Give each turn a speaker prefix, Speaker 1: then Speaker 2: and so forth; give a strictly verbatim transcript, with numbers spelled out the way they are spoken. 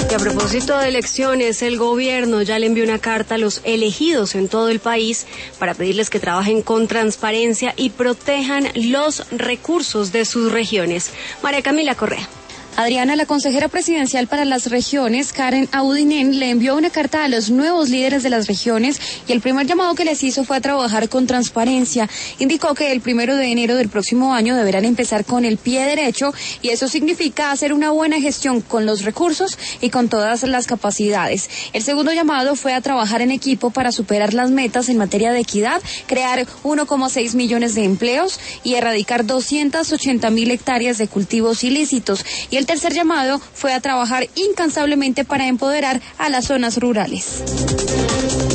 Speaker 1: Y a propósito de elecciones, el gobierno ya le envió una carta a los elegidos en todo el país para pedirles que trabajen con transparencia y protejan los recursos de sus regiones. María Camila Correa.
Speaker 2: Adriana, la consejera presidencial para las regiones, Karen Audinen, le envió una carta a los nuevos líderes de las regiones y el primer llamado que les hizo fue a trabajar con transparencia. Indicó que el primero de enero del próximo año deberán empezar con el pie derecho y eso significa hacer una buena gestión con los recursos y con todas las capacidades. El segundo llamado fue a trabajar en equipo para superar las metas en materia de equidad, crear uno coma seis millones de empleos y erradicar doscientas ochenta mil hectáreas de cultivos ilícitos. Y el tercer llamado fue a trabajar incansablemente para empoderar a las zonas rurales.